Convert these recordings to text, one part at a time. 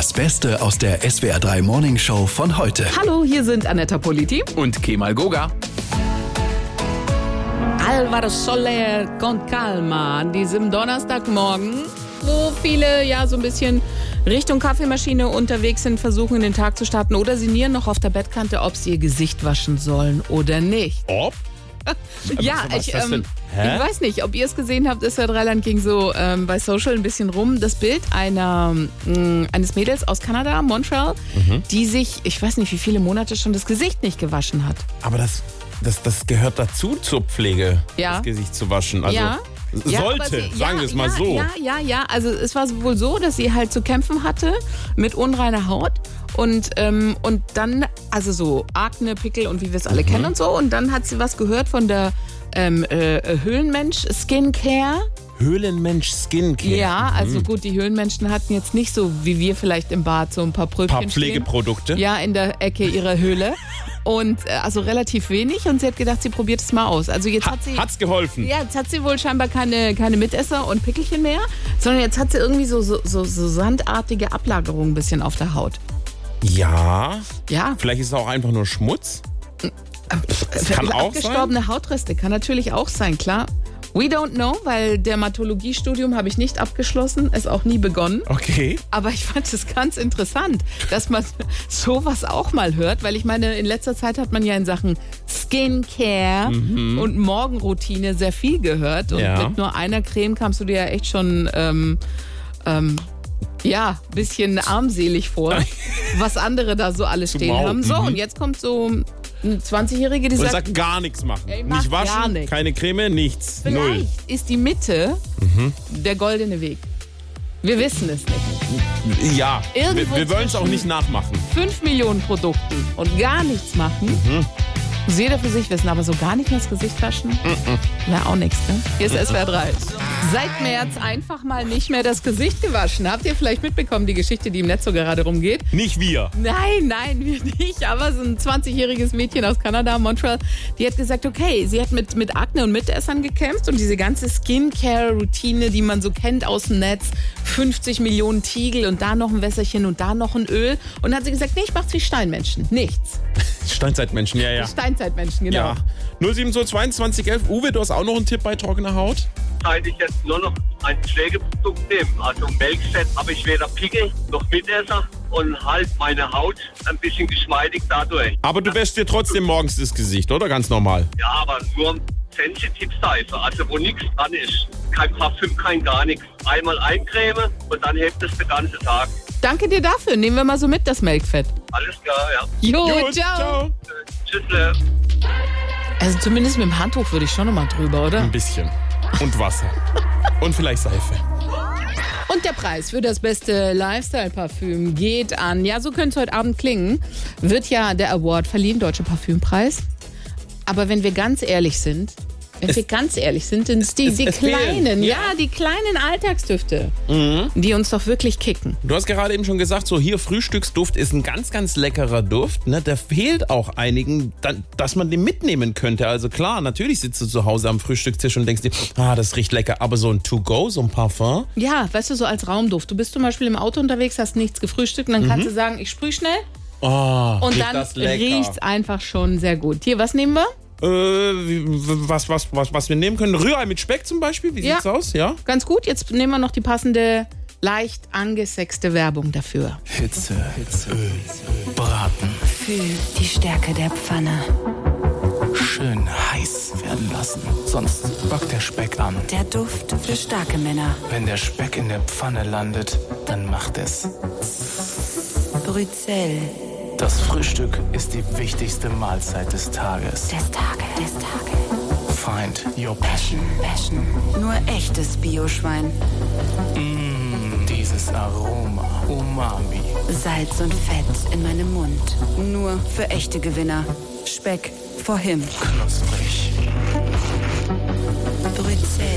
Das Beste aus der SWR 3 Morning Show von heute. Hallo, hier sind Anetta Politi und Kemal Goga. Alvaro Soler con Calma an diesem Donnerstagmorgen, wo viele ja so ein bisschen Richtung Kaffeemaschine unterwegs sind, versuchen in den Tag zu starten oder sinnieren noch auf der Bettkante, ob sie ihr Gesicht waschen sollen oder nicht. Ob? Ja, ich weiß nicht, ob ihr es gesehen habt, SWR 3 Land ging so bei Social ein bisschen rum. Das Bild eines Mädels aus Kanada, Montreal, die sich, ich weiß nicht, wie viele Monate schon das Gesicht nicht gewaschen hat. Aber das gehört dazu zur Pflege, Ja. das Gesicht zu waschen. Also Ja. sollte, sagen wir es mal so. Ja. Also es war wohl so, dass sie halt zu kämpfen hatte mit unreiner Haut und dann, also so Akne, Pickel und wie wir es alle kennen und so. Und dann hat sie was gehört von der Höhlenmensch Skincare. Höhlenmensch Skincare. Ja, also gut, die Höhlenmenschen hatten jetzt nicht so wie wir vielleicht im Bad so ein paar Pröbchen Ein paar Pflegeprodukte. Ja, in der Ecke ihrer Höhle. Und also relativ wenig und sie hat gedacht, sie probiert es mal aus. Also jetzt Hat's geholfen? Ja, jetzt hat sie wohl scheinbar keine Mitesser und Pickelchen mehr, sondern jetzt hat sie irgendwie so sandartige Ablagerungen ein bisschen auf der Haut. Ja. Ja. Vielleicht ist es auch einfach nur Schmutz. Das kann auch abgestorbene Hautreste kann natürlich auch sein, klar. We don't know, weil Dermatologiestudium habe ich nicht abgeschlossen, es auch nie begonnen. Okay. Aber ich fand es ganz interessant, dass man sowas auch mal hört, weil ich meine, in letzter Zeit hat man ja in Sachen Skincare und Morgenroutine sehr viel gehört. Und mit nur einer Creme kamst du dir ja echt schon bisschen armselig vor, was andere da so alles stehen haben. So, und jetzt kommt so eine 20-Jährige, die sagt gar nichts machen. Mach nicht waschen, gar nichts. Keine Creme, nichts. Vielleicht Null. ist die Mitte der goldene Weg. Wir wissen es nicht. Ja, Irgendwo wir wollen es auch zwischen nicht nachmachen. 5 Millionen Produkten und gar nichts machen. Muss jeder für sich wissen, aber so gar nicht mehr das Gesicht waschen, wäre auch nichts, ne? Hier ist SWR 3. Seit März einfach mal nicht mehr das Gesicht gewaschen. Habt ihr vielleicht mitbekommen, die Geschichte, die im Netz so gerade rumgeht? Nicht wir. Nein, wir nicht. Aber so ein 20-jähriges Mädchen aus Kanada, Montreal, die hat gesagt, okay, sie hat mit Akne und Mitessern gekämpft und diese ganze Skincare-Routine, die man so kennt aus dem Netz, 50 Millionen Tiegel und da noch ein Wässerchen und da noch ein Öl. Und dann hat sie gesagt, nee, ich mach's wie Steinmenschen. Nichts. Steinzeitmenschen, ja. Steinzeitmenschen, genau. Ja. 0722211. Uwe, du hast auch noch einen Tipp bei trockener Haut? Seit ich jetzt nur noch ein Pflegeprodukt nehme, also Melkfett, habe ich weder Pickel noch Mitesser und halt meine Haut ein bisschen geschmeidig dadurch. Aber du wäschst dir trotzdem morgens das Gesicht, oder? Ganz normal. Ja, aber nur Sensitiv-Seife, also wo nichts dran ist. Kein Parfüm, kein gar nichts. Einmal eincremen und dann hebt es den ganzen Tag. Danke dir dafür. Nehmen wir mal so mit, das Melkfett. Alles klar, ja. Jo, Gut, ciao. Tschüss. Also zumindest mit dem Handtuch würde ich schon nochmal drüber, oder? Ein bisschen. Und Wasser. Und vielleicht Seife. Und der Preis für das beste Lifestyle-Parfüm geht an, ja, so könnte es heute Abend klingen, wird ja der Award verliehen, Deutscher Parfümpreis. Aber wenn wir ganz ehrlich sind, sind es die kleinen, die kleinen Alltagsdüfte, die uns doch wirklich kicken. Du hast gerade eben schon gesagt, so hier Frühstücksduft ist ein ganz, ganz leckerer Duft. Ne? Der fehlt auch einigen, dass man den mitnehmen könnte. Also klar, natürlich sitzt du zu Hause am Frühstückstisch und denkst dir, das riecht lecker. Aber so ein To-Go, so ein Parfum. Ja, weißt du, so als Raumduft. Du bist zum Beispiel im Auto unterwegs, hast nichts gefrühstückt und dann kannst du sagen, ich sprüh schnell. Und dann riecht's einfach schon sehr gut. Hier, was nehmen wir? Was wir nehmen können. Rührei mit Speck zum Beispiel. Wie sieht's aus? Ja. Ganz gut. Jetzt nehmen wir noch die passende, leicht angesexte Werbung dafür. Hitze, Öl, braten, Fühl die Stärke der Pfanne. schön heiß werden lassen. Sonst backt der Speck an. Der Duft für starke Männer. Wenn der Speck in der Pfanne landet, dann macht es. Brützell. Das Frühstück ist die wichtigste Mahlzeit des Tages. Find your passion. Nur echtes Bioschwein. Dieses Aroma. Umami. Salz und Fett in meinem Mund. Nur für echte Gewinner. Speck for him. Knusprig. Brützell.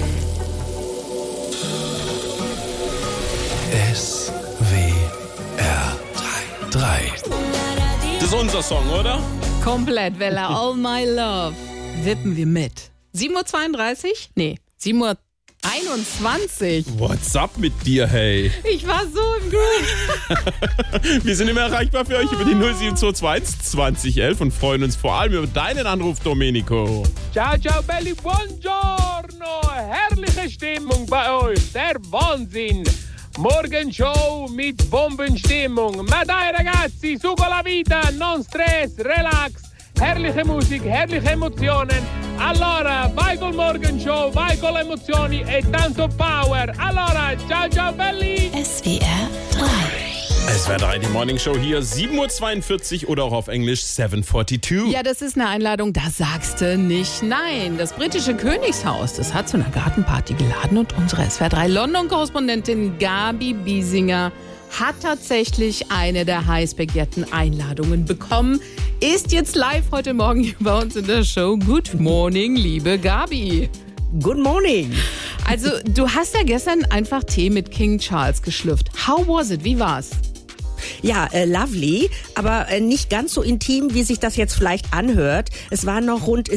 SWR 3. Das ist unser Song, oder? Komplett, Welle, All My Love. Wippen wir mit. 7.32 Uhr? Nee, 7.33 21. What's up mit dir, hey? Ich war so im Groove. Wir sind immer erreichbar für euch über die 0722 2011 und freuen uns vor allem über deinen Anruf, Domenico. Ciao, ciao, belli, buongiorno. Herrliche Stimmung bei euch, der Wahnsinn. Morgenshow mit Bombenstimmung. Ma dai ragazzi, su con la vita, non stress, relax. Herrliche Musik, herrliche Emotionen. Allora, vai col Morgenshow, vai con le emozioni e tanto power. Allora, ciao, ciao, belli. SWR 3. SWR 3, die Morning Show hier, 7.42 Uhr oder auch auf Englisch 7:42. Ja, das ist eine Einladung, da sagst du nicht nein. Das britische Königshaus, das hat zu einer Gartenparty geladen und unsere SWR 3 London-Korrespondentin Gabi Biesinger hat tatsächlich eine der heiß begehrten Einladungen bekommen. Ist jetzt live heute Morgen hier bei uns in der Show. Good morning, liebe Gabi. Good morning. Also, du hast ja gestern einfach Tee mit King Charles geschlürft. How was it? Wie war's? Ja, lovely, aber nicht ganz so intim, wie sich das jetzt vielleicht anhört. Es waren noch rund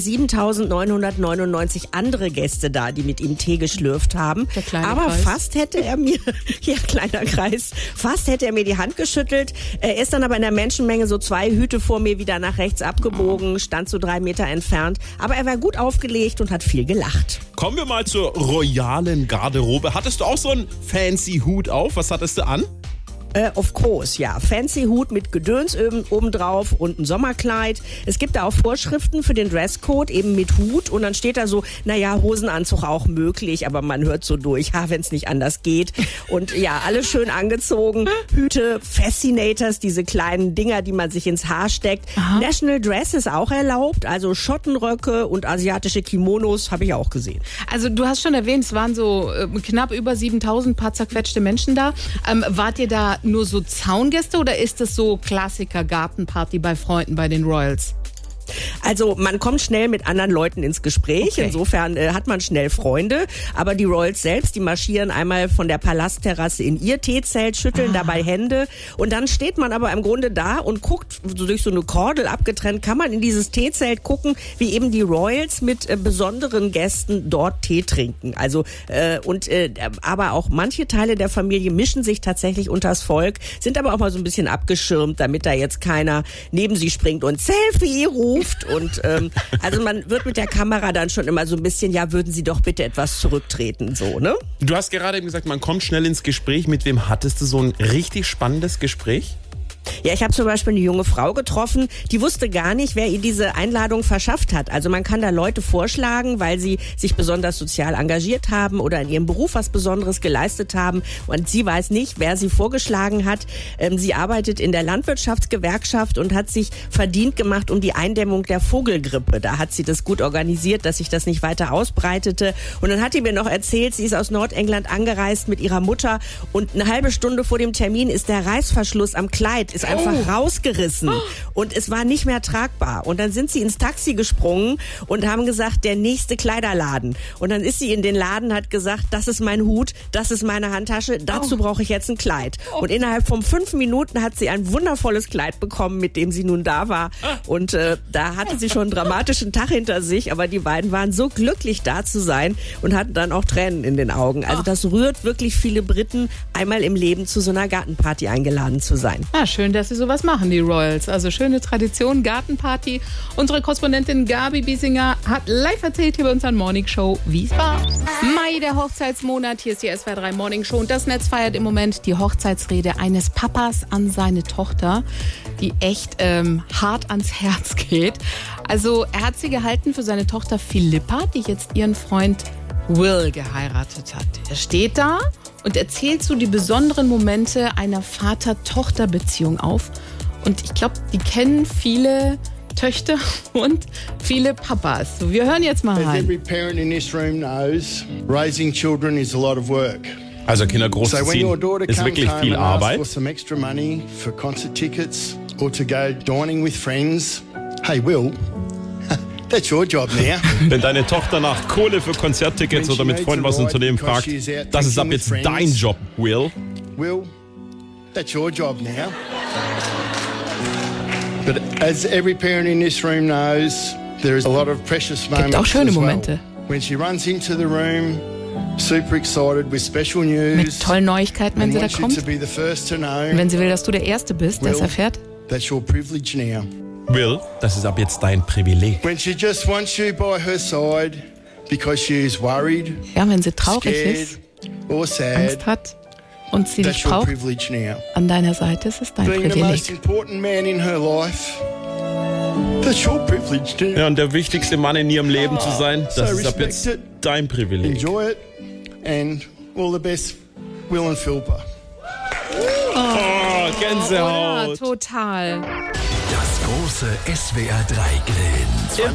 7.999 andere Gäste da, die mit ihm Tee geschlürft haben. Der kleine aber Kreis. fast hätte er mir, ja, kleiner Kreis, fast hätte er mir die Hand geschüttelt. Er ist dann aber in der Menschenmenge so 2 Hüte vor mir wieder nach rechts abgebogen, stand so 3 Meter entfernt. Aber er war gut aufgelegt und hat viel gelacht. Kommen wir mal zur royalen Garderobe. Hattest du auch so einen fancy Hut auf? Was hattest du an? Of course, ja. Fancy Hut mit Gedöns obendrauf und ein Sommerkleid. Es gibt da auch Vorschriften für den Dresscode, eben mit Hut. Und dann steht da so, naja, Hosenanzug auch möglich, aber man hört so durch, wenn es nicht anders geht. Und ja, alles schön angezogen. Hüte, Fascinators, diese kleinen Dinger, die man sich ins Haar steckt. Aha. National Dress ist auch erlaubt, also Schottenröcke und asiatische Kimonos habe ich auch gesehen. Also, du hast schon erwähnt, es waren so knapp über 7.000 paar zerquetschte Menschen da. Wart ihr da nur so Zaungäste oder ist es so Klassiker Gartenparty bei Freunden bei den Royals? Also man kommt schnell mit anderen Leuten ins Gespräch, Okay. Insofern hat man schnell Freunde, aber die Royals selbst, die marschieren einmal von der Palastterrasse in ihr Teezelt, schütteln dabei Hände und dann steht man aber im Grunde da und guckt, so durch so eine Kordel abgetrennt, kann man in dieses Teezelt gucken, wie eben die Royals mit besonderen Gästen dort Tee trinken. Also aber auch manche Teile der Familie mischen sich tatsächlich unters Volk, sind aber auch mal so ein bisschen abgeschirmt, damit da jetzt keiner neben sie springt und Selfie ruft. Und also man wird mit der Kamera dann schon immer so ein bisschen, ja, würden Sie doch bitte etwas zurücktreten, so, ne? Du hast gerade eben gesagt, man kommt schnell ins Gespräch. Mit wem hattest du so ein richtig spannendes Gespräch? Ja, ich habe zum Beispiel eine junge Frau getroffen, die wusste gar nicht, wer ihr diese Einladung verschafft hat. Also man kann da Leute vorschlagen, weil sie sich besonders sozial engagiert haben oder in ihrem Beruf was Besonderes geleistet haben. Und sie weiß nicht, wer sie vorgeschlagen hat. Sie arbeitet in der Landwirtschaftsgewerkschaft und hat sich verdient gemacht um die Eindämmung der Vogelgrippe. Da hat sie das gut organisiert, dass sich das nicht weiter ausbreitete. Und dann hat sie mir noch erzählt, sie ist aus Nordengland angereist mit ihrer Mutter und eine halbe Stunde vor dem Termin ist der Reißverschluss am Kleid ist einfach rausgerissen und es war nicht mehr tragbar. Und dann sind sie ins Taxi gesprungen und haben gesagt, der nächste Kleiderladen. Und dann ist sie in den Laden, hat gesagt, das ist mein Hut, das ist meine Handtasche, dazu brauche ich jetzt ein Kleid. Und innerhalb von 5 Minuten hat sie ein wundervolles Kleid bekommen, mit dem sie nun da war. Und da hatte sie schon einen dramatischen Tag hinter sich, aber die beiden waren so glücklich, da zu sein und hatten dann auch Tränen in den Augen. Also das rührt wirklich viele Briten, einmal im Leben zu so einer Gartenparty eingeladen zu sein. Ja, schön, dass sie sowas machen, die Royals. Also schöne Tradition, Gartenparty. Unsere Korrespondentin Gabi Biesinger hat live erzählt hier bei unserer Morning Show, wie es war. Mai, der Hochzeitsmonat. Hier ist die SWR 3 Morning Show. Und das Netz feiert im Moment die Hochzeitsrede eines Papas an seine Tochter, die echt hart ans Herz geht. Also er hat sie gehalten für seine Tochter Philippa, die jetzt ihren Freund Will geheiratet hat. Er steht da und erzählt so die besonderen Momente einer Vater-Tochter-Beziehung auf. Und ich glaube, die kennen viele Töchter und viele Papas. So, wir hören jetzt mal As rein. every parent in this room knows, raising children is a lot of work. Also Kinder So when your großzuziehen daughter ist comes wirklich home viel and asks Arbeit. for some extra money for concert tickets or to go dining with friends, hey Will, that's your job now. Wenn deine Tochter nach Kohle für Konzerttickets When oder she mit needs Freunden a was ride Unternehmen because fragt, she's out das ist ab drinking jetzt with dein friends. Job, Will. Will, that's your job now. But as every parent in this room knows, there is a lot of precious moments auch schöne as well. Momente. When she runs into the room, super excited with special news. Mit tollen Neuigkeiten, wenn and sie da wants you kommt. to be the first to know. Und wenn sie will, dass du der Erste bist, der es Will, erfährt. that's your privilege now. Will, das ist ab jetzt dein Privileg. When she just wants you by her side because she's worried, Ja, wenn sie traurig scared, ist, or sad, Angst hat und sie that's dich your braucht, privilege now. an deiner Seite ist es dein Being the most Privileg. important man in her life, that's your privilege now. Ja, und der wichtigste Mann in ihrem Leben zu sein, das So ist ab respect jetzt it. dein Privileg. Enjoy it, and all the best, Will and Philpa. Oh, Ja, Gänsehaut. total. Das große SWR 3 Grillen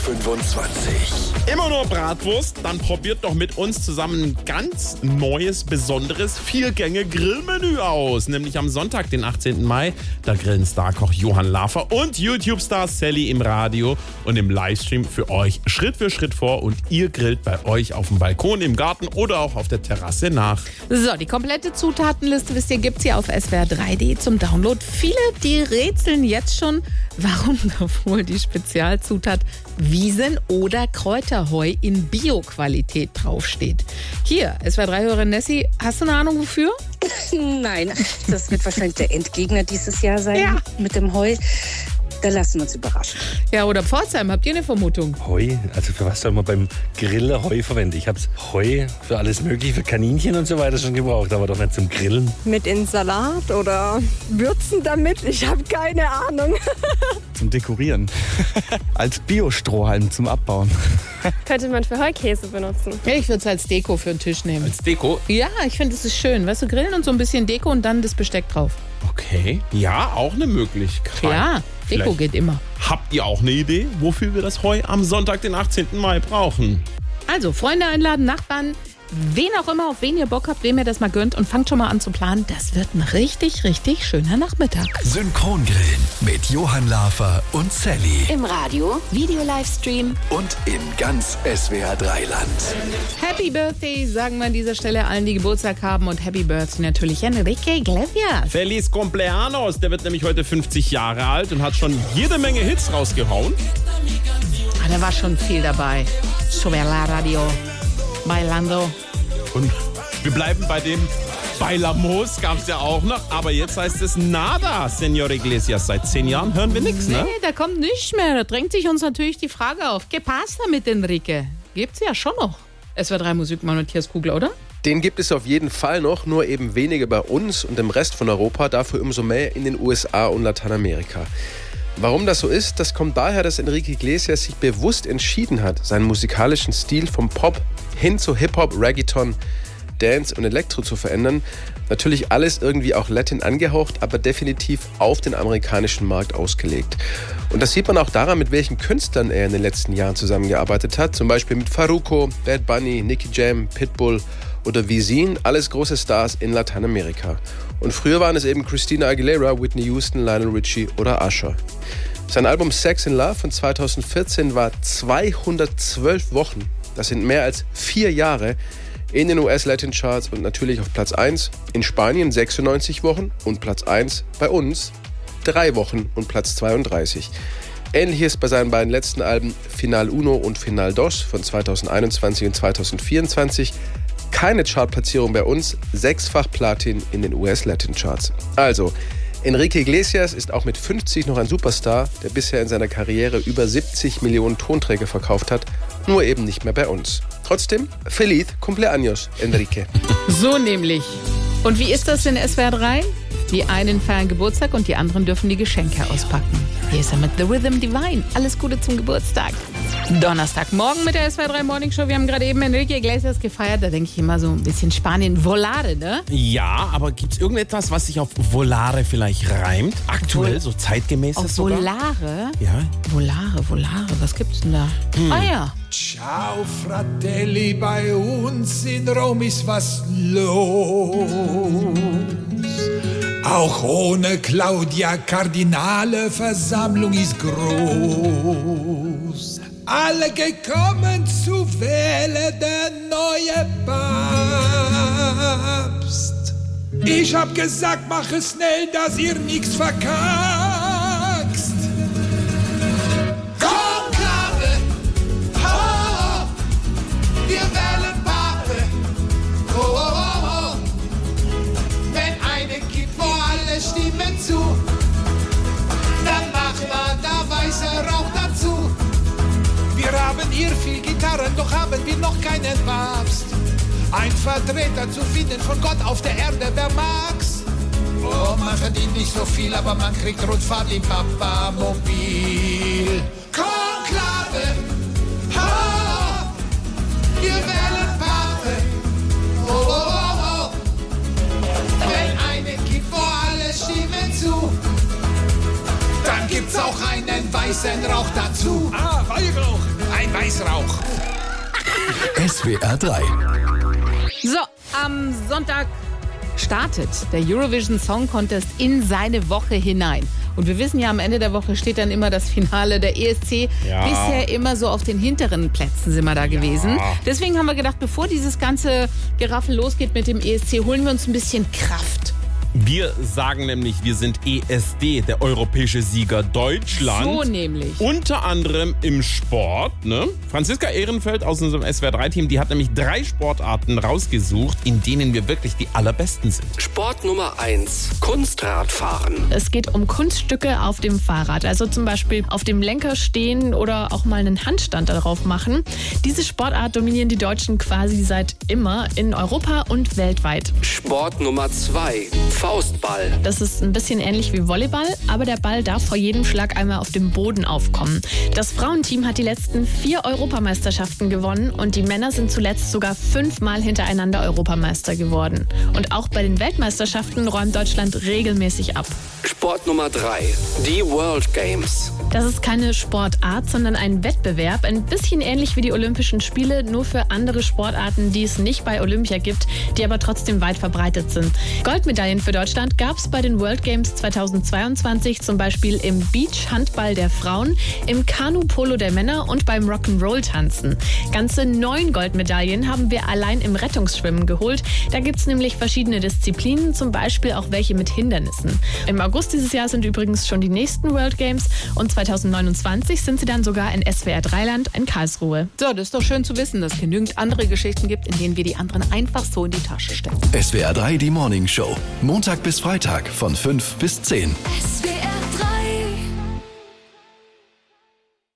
2025. Immer nur Bratwurst? Dann probiert doch mit uns zusammen ein ganz neues, besonderes Viergänge-Grillmenü aus. Nämlich am Sonntag, den 18. Mai. Da grillen Starkoch Johann Lafer und YouTube-Star Sally im Radio und im Livestream für euch Schritt für Schritt vor. Und ihr grillt bei euch auf dem Balkon, im Garten oder auch auf der Terrasse nach. So, die komplette Zutatenliste, wisst ihr, gibt's hier auf swr3.de zum Download. Viele, die rätseln jetzt schon, warum da wohl die Spezialzutat Wiesen- oder Kräuterheu in Bio-Qualität draufsteht. Hier, SWR3-Hörerin Nessie, hast du eine Ahnung wofür? Nein, das wird wahrscheinlich der Endgegner dieses Jahr sein Ja. mit dem Heu. Da lassen wir uns überraschen. Ja, oder Pforzheim, habt ihr eine Vermutung? Heu? Also für was soll man beim Grillen Heu verwenden? Ich habe Heu für alles mögliche, für Kaninchen und so weiter schon gebraucht, aber doch nicht zum Grillen. Mit in Salat oder würzen damit? Ich habe keine Ahnung. Zum Dekorieren. Als Biostrohhalm zum Abbauen. Könnte man für Heukäse benutzen. Ja, ich würde es als Deko für den Tisch nehmen. Als Deko? Ja, ich finde, es ist schön. Weißt du, grillen und so ein bisschen Deko und dann das Besteck drauf. Okay. Ja, auch eine Möglichkeit. Ja, Deko Vielleicht geht immer. Habt ihr auch eine Idee, wofür wir das Heu am Sonntag, den 18. Mai brauchen? Also, Freunde einladen, Nachbarn, wen auch immer, auf wen ihr Bock habt, wem ihr das mal gönnt und fangt schon mal an zu planen. Das wird ein richtig, richtig schöner Nachmittag. Synchrongrillen mit Johann Lafer und Sally. Im Radio, Video-Livestream. Und in ganz SWR 3 Land. Happy Birthday, sagen wir an dieser Stelle allen, die Geburtstag haben. Und Happy Birthday natürlich Enrique Iglesias. Feliz Cumpleaños. Der wird nämlich heute 50 Jahre alt und hat schon jede Menge Hits rausgehauen. Ah, da war schon viel dabei. Sobre la Radio, Bailando. Und wir bleiben bei dem Bailamos, gab es ja auch noch. Aber jetzt heißt es Nada, Señor Iglesias. Seit 10 Jahren hören wir nichts, ne? Nee, da kommt nichts mehr. Da drängt sich uns natürlich die Frage auf. ¿Qué pasa mit Enrique? Gibt's ja schon noch. SWR3 Musikmann Matthias Kugler, oder? Den gibt es auf jeden Fall noch, nur eben wenige bei uns und im Rest von Europa, dafür umso mehr in den USA und Lateinamerika. Warum das so ist, das kommt daher, dass Enrique Iglesias sich bewusst entschieden hat, seinen musikalischen Stil vom Pop hin zu Hip-Hop, Reggaeton, Dance und Elektro zu verändern. Natürlich alles irgendwie auch Latin angehaucht, aber definitiv auf den amerikanischen Markt ausgelegt. Und das sieht man auch daran, mit welchen Künstlern er in den letzten Jahren zusammengearbeitet hat. Zum Beispiel mit Farruko, Bad Bunny, Nicky Jam, Pitbull oder Wisin, alles große Stars in Lateinamerika. Und früher waren es eben Christina Aguilera, Whitney Houston, Lionel Richie oder Usher. Sein Album Sex and Love von 2014 war 212 Wochen, das sind mehr als 4 Jahre, in den US-Latin-Charts und natürlich auf Platz 1, in Spanien 96 Wochen und Platz 1 bei uns 3 Wochen und Platz 32. Ähnliches bei seinen beiden letzten Alben Final Uno und Final Dos von 2021 und 2024. Keine Chartplatzierung bei uns, 6-fach Platin in den US-Latin-Charts. Also, Enrique Iglesias ist auch mit 50 noch ein Superstar, der bisher in seiner Karriere über 70 Millionen Tonträger verkauft hat, nur eben nicht mehr bei uns. Trotzdem, feliz cumpleaños, Enrique. So nämlich. Und wie ist das in SWR 3? Die einen feiern Geburtstag und die anderen dürfen die Geschenke auspacken. Hier ist er mit The Rhythm Divine. Alles Gute zum Geburtstag. Donnerstagmorgen mit der SWR 3 Morning Show. Wir haben gerade eben Enrique Iglesias gefeiert. Da denke ich immer so ein bisschen Spanien. Volare, ne? Ja, aber gibt es irgendetwas, was sich auf Volare vielleicht reimt? Aktuell, so zeitgemäßes Auf sogar? Volare? Ja. Volare. Was gibt's denn da? Ah ja. Ciao Fratelli, bei uns in Rom ist was los. Auch ohne Claudia Kardinale Versammlung ist groß. Alle gekommen zu wählen, der neue Papst. Ich hab gesagt, mach es schnell, dass ihr nichts verkackst. Konklave, ho, wir wählen Pape. Hören ihr viel Gitarren, doch haben wir noch keinen Papst. Ein Vertreter zu finden von Gott auf der Erde, wer mag's? Oh, man verdient nicht so viel, aber man kriegt Rundfahrt im Papamobil. Konklave, ha, wir wählen Pape. Oh, oh, oh, oh. Wenn einen gibt, wo alle stimmen zu, dann gibt's auch einen weißen Rauch dazu. Ah, Weihrauch, ein Weißrauch. SWR 3. So, am Sonntag startet der Eurovision Song Contest in seine Woche hinein. Und wir wissen ja, am Ende der Woche steht dann immer das Finale der ESC. Ja. Bisher immer so auf den hinteren Plätzen sind wir da gewesen. Deswegen haben wir gedacht, bevor dieses ganze Geraffel losgeht mit dem ESC, holen wir uns ein bisschen Kraft. Wir sagen nämlich, wir sind ESD, der europäische Sieger Deutschland. So nämlich. Unter anderem im Sport. Ne? Franziska Ehrenfeld aus unserem SWR3-Team, die hat nämlich 3 Sportarten rausgesucht, in denen wir wirklich die allerbesten sind. Sport Nummer 1, Kunstradfahren. Es geht um Kunststücke auf dem Fahrrad. Also zum Beispiel auf dem Lenker stehen oder auch mal einen Handstand darauf machen. Diese Sportart dominieren die Deutschen quasi seit immer in Europa und weltweit. Sport Nummer 2, Faustball. Das ist ein bisschen ähnlich wie Volleyball, aber der Ball darf vor jedem Schlag einmal auf dem Boden aufkommen. Das Frauenteam hat die letzten 4 Europameisterschaften gewonnen und die Männer sind zuletzt sogar 5-mal hintereinander Europameister geworden. Und auch bei den Weltmeisterschaften räumt Deutschland regelmäßig ab. Sport Nummer 3, die World Games. Das ist keine Sportart, sondern ein Wettbewerb. Ein bisschen ähnlich wie die Olympischen Spiele, nur für andere Sportarten, die es nicht bei Olympia gibt, die aber trotzdem weit verbreitet sind. Goldmedaillen für Deutschland gab es bei den World Games 2022 zum Beispiel im Beach-Handball der Frauen, im Kanu-Polo der Männer und beim Rock'n'Roll-Tanzen. Ganze 9 Goldmedaillen haben wir allein im Rettungsschwimmen geholt. Da gibt es nämlich verschiedene Disziplinen, zum Beispiel auch welche mit Hindernissen. Im August dieses Jahr sind übrigens schon die nächsten World Games und 2029 sind sie dann sogar in SWR 3-Land in Karlsruhe. So, das ist doch schön zu wissen, dass es genügend andere Geschichten gibt, in denen wir die anderen einfach so in die Tasche stecken. SWR 3, die Morning Show. Montag bis Freitag von 5 bis 10. SWR